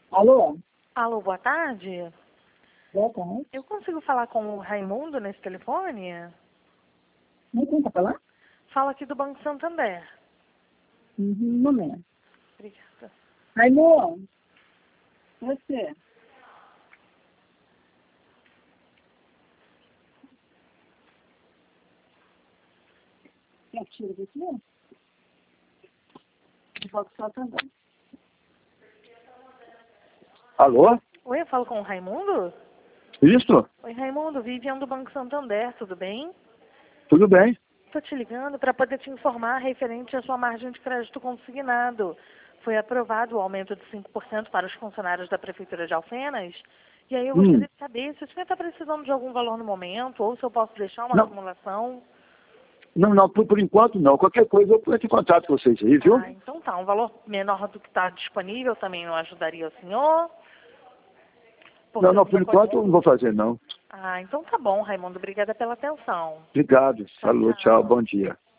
Alô? Alô, boa tarde. Boa tarde. Eu consigo falar com o Raimundo nesse telefone? Não tem pra falar? Fala aqui do Banco Santander. Um momento. Obrigada. Raimundo, você. Quer que tire daqui? Banco Santander. Alô? Oi, eu falo com o Raimundo? Isso? Oi, Raimundo, Vivian do Banco Santander, tudo bem? Tudo bem? Estou te ligando para poder te informar referente à sua margem de crédito consignado. Foi aprovado o aumento de 5% para os funcionários da Prefeitura de Alfenas. E aí eu gostaria de saber se o senhor está precisando de algum valor no momento, ou se eu posso deixar uma Não. simulação. Não, por enquanto não. Qualquer coisa eu entro em contato com vocês aí, viu? Ah, então tá. Um valor menor do que está disponível também não ajudaria o senhor? Porque Não, eu por já enquanto eu não vou fazer, não. Ah, então tá bom, Raimundo. Obrigada pela atenção. Obrigado. Tchau, Falou, tchau, tchau. bom dia.